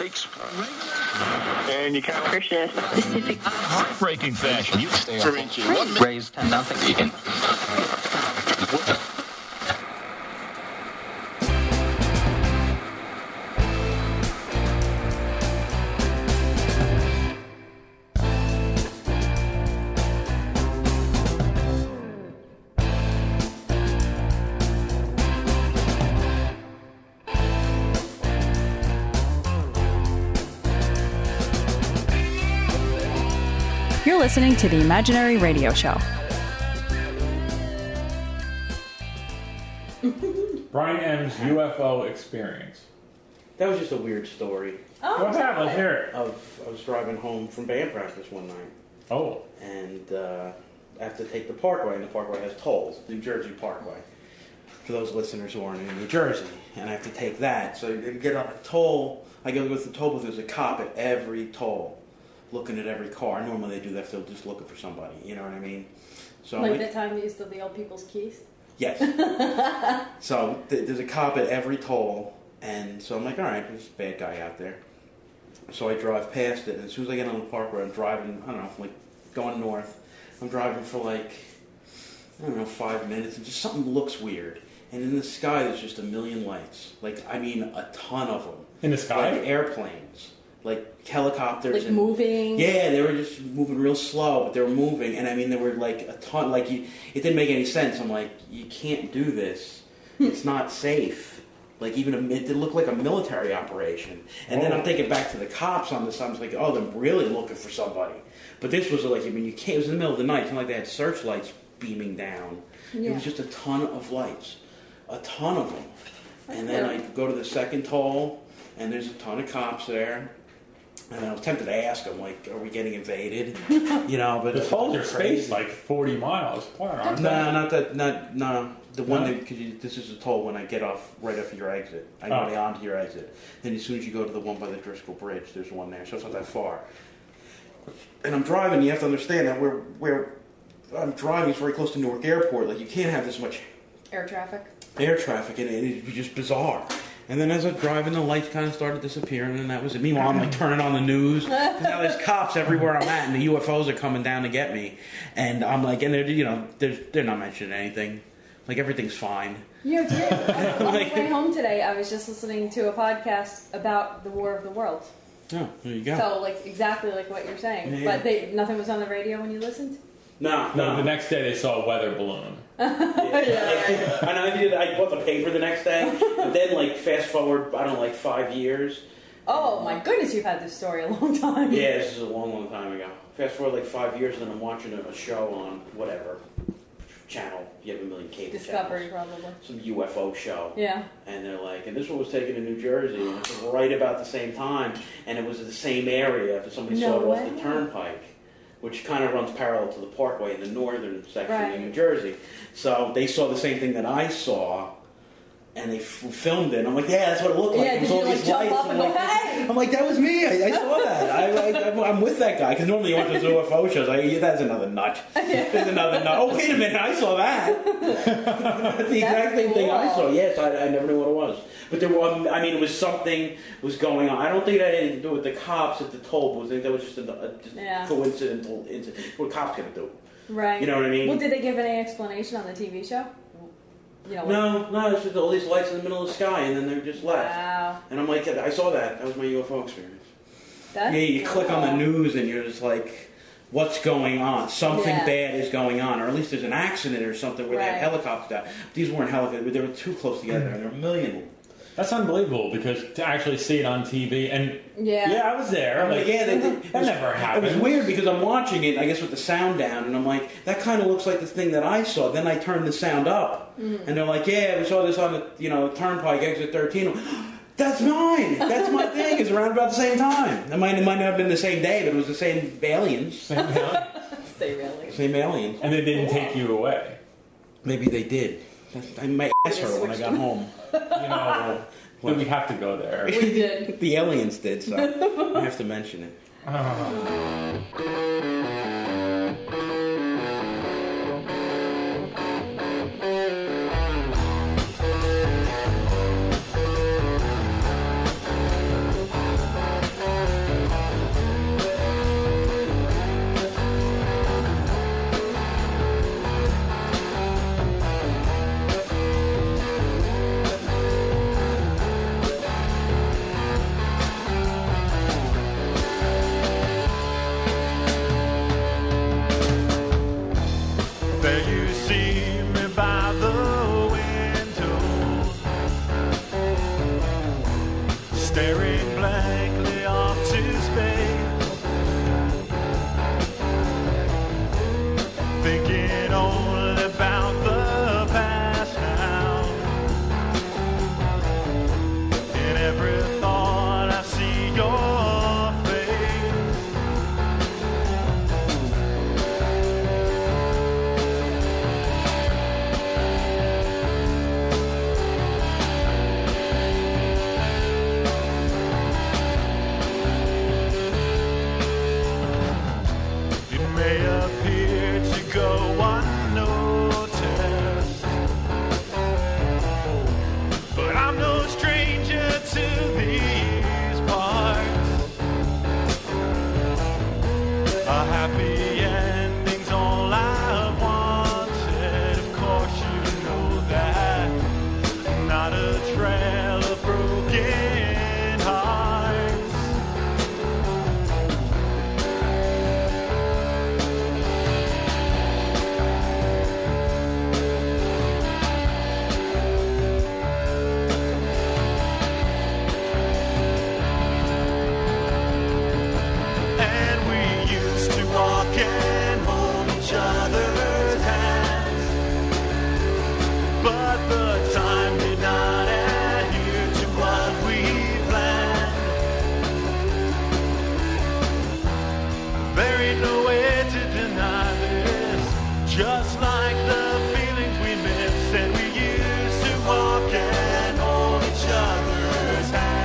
Takes and you kind of Christian specific heartbreaking fashion. You stay raised nothing. You're listening to the Imaginary Radio Show. Brian M's UFO experience. That was just a weird story. Oh, what happened? Let's hear it. I was driving home from band practice one night. Oh. And I have to take the Parkway, and the Parkway has tolls, New Jersey Parkway. For those listeners who aren't in New Jersey, and I have to take that. So you get on a toll. I go to the toll booth. There's a cop at every toll, looking at every car. Normally they do that if they're just looking for somebody. You know what I mean? So like the time they used to the old people's keys. Yes. So there's a cop at every toll, and so I'm like, all right, there's a bad guy out there. So I drive past it, and as soon as I get on the Parkway, I'm driving. I don't know, like going north. I'm driving for like 5 minutes, and just something looks weird. And in the sky, there's just a million lights. Like, I mean, a ton of them. In the sky? Like airplanes. Like helicopters. Like moving? Yeah, they were just moving real slow, but they were moving. And I mean, there were like a ton. Like, it didn't make any sense. I'm like, you can't do this. It's not safe. Like, it looked like a military operation. And then I'm thinking back to the cops on this. I was like, oh, they're really looking for somebody. But this was like, I mean, you can't. It was in the middle of the night. It's not like they had searchlights beaming down. Yeah. It was just a ton of lights. A ton of them. And then I go to the second toll, and there's a ton of cops there. And I was tempted to ask them, like, are we getting invaded? You know, but the tolls are spaced like 40 miles apart, aren't they? No, not that. No. The one that, because this is a toll when I get off right after your exit. I go onto your exit. Then as soon as you go to the one by the Driscoll Bridge, there's one there, so it's not that far. And I'm driving. You have to understand that where I'm driving is very close to Newark Airport. Like, you can't have this much air traffic, and it'd be just bizarre. And then as I'm driving, the lights kind of started disappearing, and that was it. Meanwhile, I'm like turning on the news. Now there's cops everywhere I'm at, and the UFOs are coming down to get me. And I'm like, and they're not mentioning anything. Like, everything's fine. On the way home today, I was just listening to a podcast about the War of the Worlds. Oh, there you go. So, like, exactly like what you're saying. Yeah. But nothing was on the radio when you listened? No. The next day they saw a weather balloon. Yeah. And I bought the paper the next day. But then, like, fast forward, 5 years. Oh, my goodness, you've had this story a long time. Yeah, this is a long, long time ago. Fast forward, like, 5 years, and I'm watching a show on whatever channel. You have a million cable Discovery, channels. probably. Some UFO show. Yeah. And they're like, and this one was taken in New Jersey, and it was right about the same time, and it was the same area if somebody saw it off the turnpike, which kind of runs parallel to the Parkway in the northern section of New Jersey. So they saw the same thing that I saw, and they filmed it. And I'm like, yeah, that's what it looked like. Yeah, it was did all you these jump lights. up and go, hey? I'm like, that was me. I saw that. I'm with that guy, because normally you watch those UFO shows. That's another nut. There's another nut. Oh, wait a minute, I saw that. That's the exact same thing I saw. Yes, I never knew what it was. But there was, it was something was going on. I don't think that had anything to do with the cops at the toll booth. I think that was just a coincidental incident. What cops going to do? Right. You know what I mean? Well, did they give any explanation on the TV show? No, it's just all these lights in the middle of the sky, and then they're just left. Wow. And I'm like, I saw that. That was my UFO experience. That's you click on the news, and you're just like, what's going on? Something bad is going on, or at least there's an accident or something where they have helicopters down. These weren't helicopters; they were too close together, and there were a million. That's unbelievable, because to actually see it on TV, and I was there. That never happened. It was weird because I'm watching it, I guess, with the sound down, and I'm like, that kind of looks like the thing that I saw. Then I turned the sound up, and they're like, yeah, we saw this on the turnpike, exit 13. That's mine. That's my thing. It's around about the same time. It might not have been the same day, but it was the same aliens. Same aliens. Same aliens. And they didn't take you away. Maybe they did. My ass hurt when I got home. We have to go there. We did. The aliens did, so I have to mention it. staring blankly off to space, thinking only about the past now. In every thought I see your face. It may appear to go unnoticed, but I'm no stranger to these parts. A happy ending's all I wanted. Of course you know that. Not a trail of broken hearts. And we used to walk and hold each other's hands, but the time did not adhere to what we planned. There ain't no way to deny this, just like the feelings we miss. And we used to walk and hold each other's hands.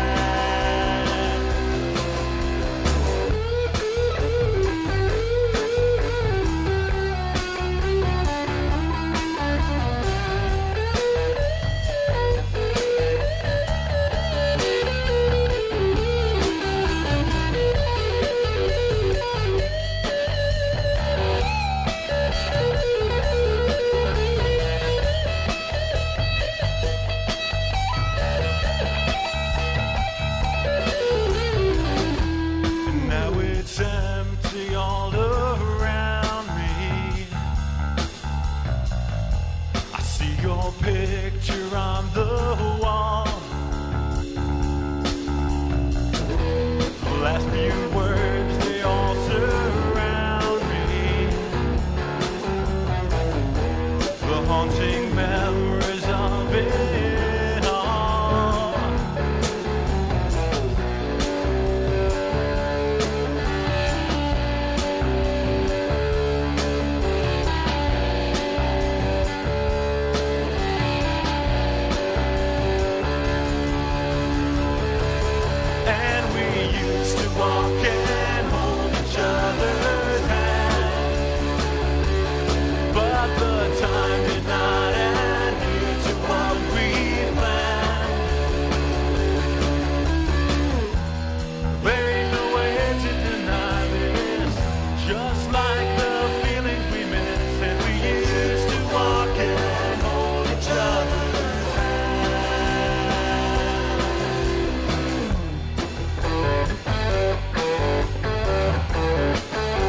Now it's empty all around me. I see your picture on the wall. The last few words, they all surround me. The haunting memories of it all. And we used to walk and hold each other's hands, but the time did not adhere to what we planned. There ain't no way to deny this, just like the feelings we miss. And we used to walk and hold each other's hands.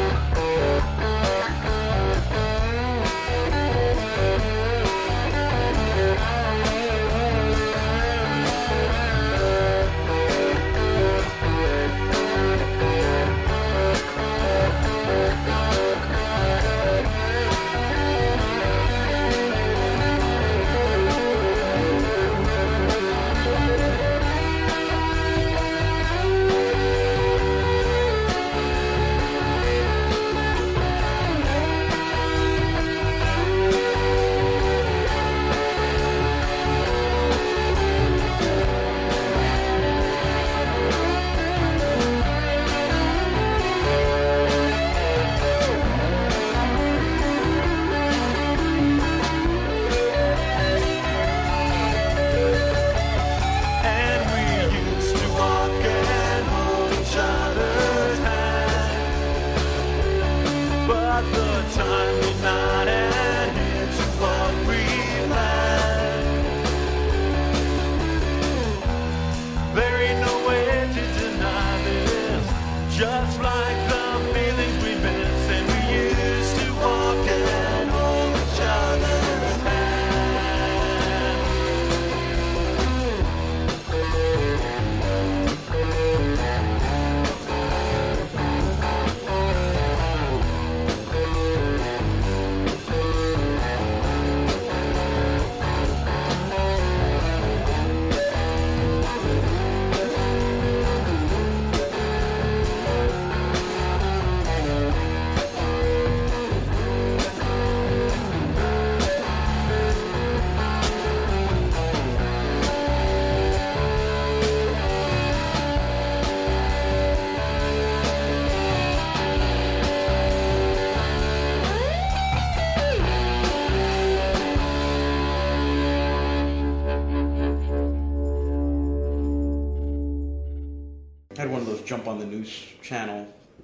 I had one of those jump on the news channel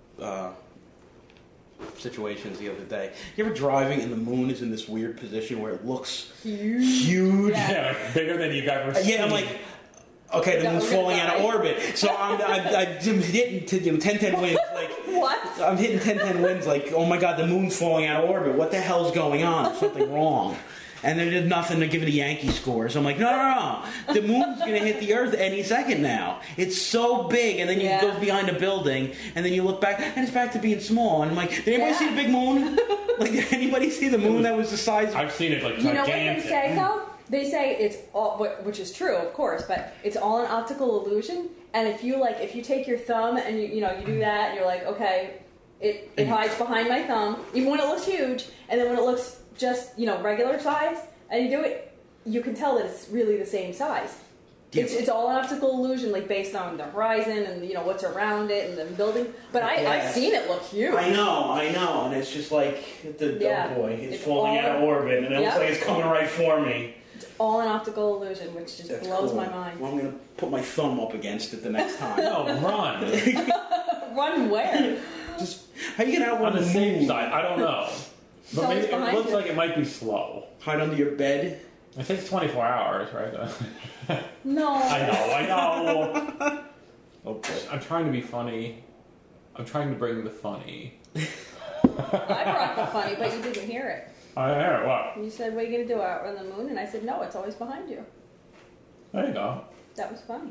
situations the other day. You ever driving and the moon is in this weird position where it looks huge? Yeah, like bigger than you've ever seen. Yeah, I'm like, okay, the moon's falling out of orbit. So I'm hitting 10-10 winds. Like, what? I'm hitting 10-10 winds like, oh my god, the moon's falling out of orbit. What the hell's going on? There's something wrong. And they did nothing to give it a Yankee score. So I'm like, no. The moon's going to hit the Earth any second now. It's so big. And then you go behind a building, and then you look back, and it's back to being small. And I'm like, did anybody see the big moon? Like, did anybody see the moon that was the size of... I've seen it, like, gigantic. gigantic. You know what they say, though? They say it's all, which is true, of course, but it's all an optical illusion. And if you take your thumb and you do that, and you're like, okay, it hides behind my thumb, even when it looks huge, and then when it looks just, regular size, and you do it, you can tell that it's really the same size. It's all an optical illusion, like based on the horizon and what's around it and the building. But I've seen it look huge. I know, and it's just like the boy. It's falling out of orbit, and it looks like it's coming right for me. It's all an optical illusion, which just blows my mind. Well, I'm gonna put my thumb up against it the next time. No, run. Run where? Just how you get out on the moon? safe side? I don't know. But maybe it looks like it might be slow. Hide under your bed. It takes 24 hours, right? No. I know. Oh boy. I'm trying to be funny. I'm trying to bring the funny. I brought the funny, but you didn't hear it. I hear it. What? You said, what are you going to do out on the moon? And I said, no, it's always behind you. There you go. That was funny.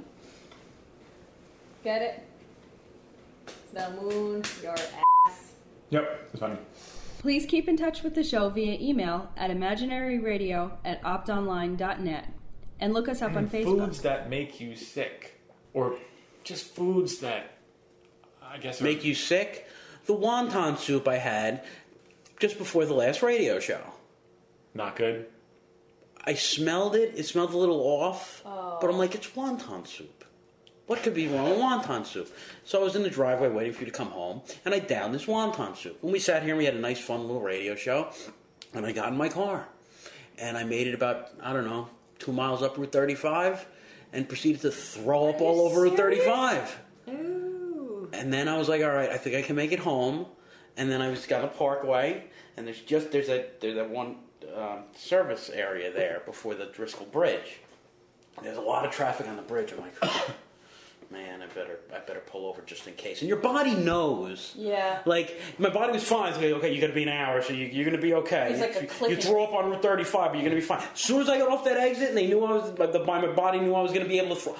Get it? The moon, your ass. Yep, it's funny. Please keep in touch with the show via email at imaginaryradio@optonline.net and look us up on Facebook. Foods that make you sick. Or just foods that, I guess... Make you sick? The wonton soup I had just before the last radio show. Not good? I smelled it. It smelled a little off. Oh. But I'm like, it's wonton soup. What could be wrong with wonton soup? So I was in the driveway waiting for you to come home, and I downed this wonton soup. And we sat here and we had a nice, fun little radio show, and I got in my car. And I made it about, 2 miles up Route 35, and proceeded to throw up all over Route 35. Ooh. And then I was like, all right, I think I can make it home. And then I got a parkway, and there's that one service area there before the Driscoll Bridge. There's a lot of traffic on the bridge. I'm like, man, I better pull over just in case. And your body knows. Yeah. Like, my body was fine. It's like, okay, you got to be an hour, so you're going to be okay. It's like a clicking. You throw up on Route 35, but you're going to be fine. As soon as I got off that exit, and they knew my body knew I was going to be able to throw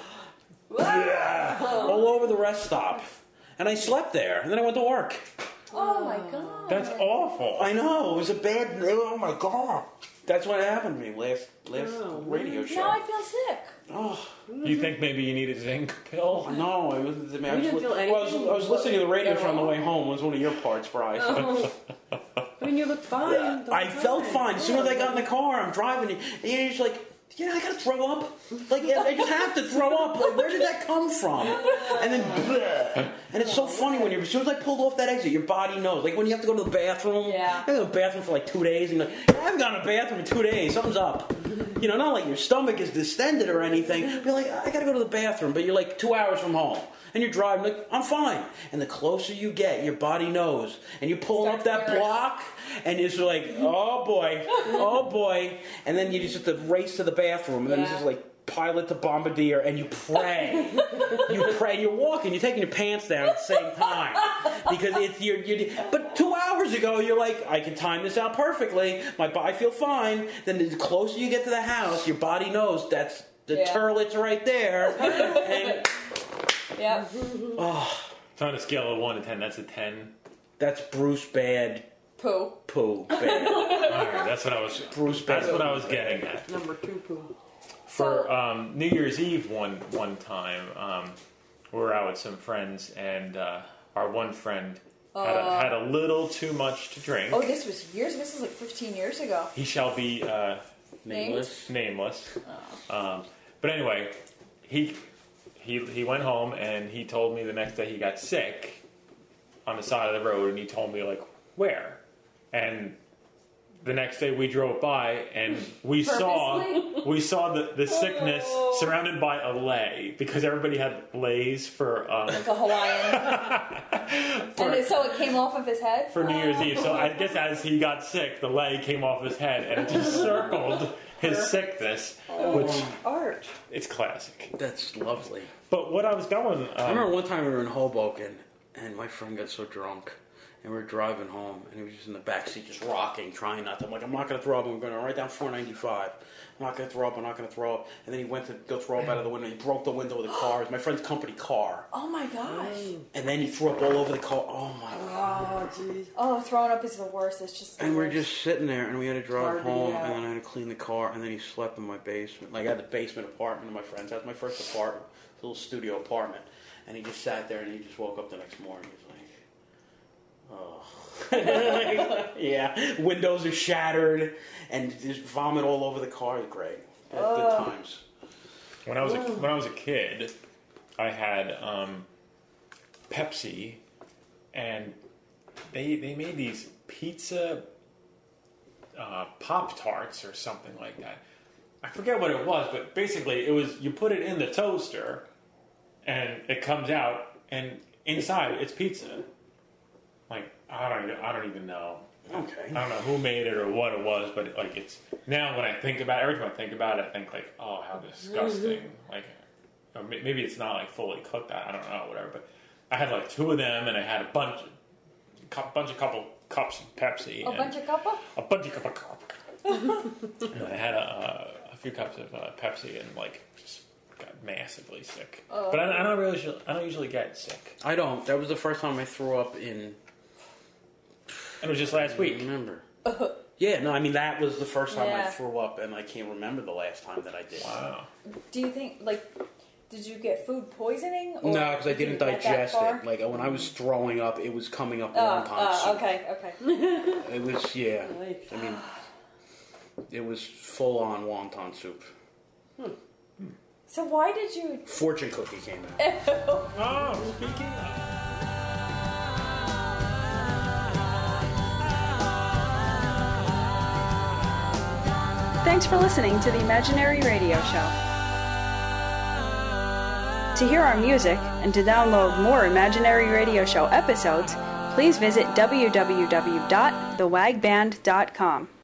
all over the rest stop. And I slept there, and then I went to work. Oh my god. That's awful. I know. It was a bad... Oh my god. That's what happened to me last radio show. Now I feel sick. Oh. You think maybe you need a zinc pill? No, I was listening to the radio show on the way home. It was one of your parts, Bryce. Oh. I mean, you look fine. I felt fine. As soon as I got in the car, I'm driving, and you're just like, I gotta throw up. Like, I just have to throw up. Like, where did that come from? And then, bleh. And it's so funny when as soon as I pulled off that exit, your body knows. Like, when you have to go to the bathroom. Yeah. I go to the bathroom for like 2 days, and you're like, I haven't gone to the bathroom in 2 days. Something's up. Not like your stomach is distended or anything. You're like, I gotta go to the bathroom, but you're like 2 hours from home. And you're driving, like, I'm fine. And the closer you get, your body knows. And you pull up that block, and it's like, oh boy. And then you just have to race to the bathroom, and then it's just like Pilot to Bombardier, and you pray. You're walking, you're taking your pants down at the same time. Because but 2 hours ago, you're like, I can time this out perfectly. I feel fine. Then the closer you get to the house, your body knows that's the turlet's right there. And... Yep. Oh. So on a scale of 1 to 10, that's a 10. That's Bruce bad. Poo bad. All right, that's what I was. Bruce bad. That's what I was getting at. Number 2 poo. For New Year's Eve one time, we were out with some friends, and our one friend had a little too much to drink. Oh, this was years. This was like 15 years ago. He shall be nameless. Oh. But anyway, he went home, and he told me the next day he got sick on the side of the road, and he told me, like, where? And the next day we drove by and we saw the sickness surrounded by a lei because everybody had leis for like a Hawaiian. And so it came off of his head for New Year's Eve. So I guess as he got sick, the lei came off his head and it just circled his sickness, which art. It's classic. That's lovely. But what I was going, I remember one time we were in Hoboken and my friend got so drunk. And we were driving home, and he was just in the back seat, just rocking, trying not to. I'm like, I'm not going to throw up. And we're going right down 495. I'm not going to throw up. I'm not going to throw up. And then he went to go throw up out of the window. He broke the window of the car. It was my friend's company car. Oh my gosh. And then he threw up all over the car. Oh my god. Oh jeez. Oh, throwing up is the worst. It's just. And we're just sitting there, and we had to drive home, and then I had to clean the car, and then he slept in my basement. Like I had the basement apartment of my friend's. That was my first apartment, a little studio apartment. And he just sat there, and he just woke up the next morning. He was like, oh. Yeah, windows are shattered and there's vomit all over the car. Great, good times. When I was a kid, I had Pepsi, and they made these pizza Pop-Tarts or something like that. I forget what it was, but basically it was you put it in the toaster, and it comes out, and inside it's pizza. Like I don't even know. Okay. I don't know who made it or what it was, but like it's now when I think about it, every time I think about it, I think like, oh, how disgusting. Like maybe it's not like fully cooked. I don't know, whatever. But I had like 2 of them, and I had a couple cups of Pepsi. A bunch of cup. And I had a few cups of Pepsi, and like just got massively sick. But I don't usually get sick. I don't. That was the first time I threw up in. And it was just last week. I remember. Yeah, no, I mean that was the first time I threw up, and I can't remember the last time that I did. Wow. Do you think did you get food poisoning? Or no, because I didn't digest it. Like when I was throwing up, it was coming up wonton soup. Okay. It was I mean, it was full on wonton soup. So why did you? Fortune cookie came out. Oh, speaking of. Thanks for listening to the Imaginary Radio Show. To hear our music and to download more Imaginary Radio Show episodes, please visit www.thewagband.com.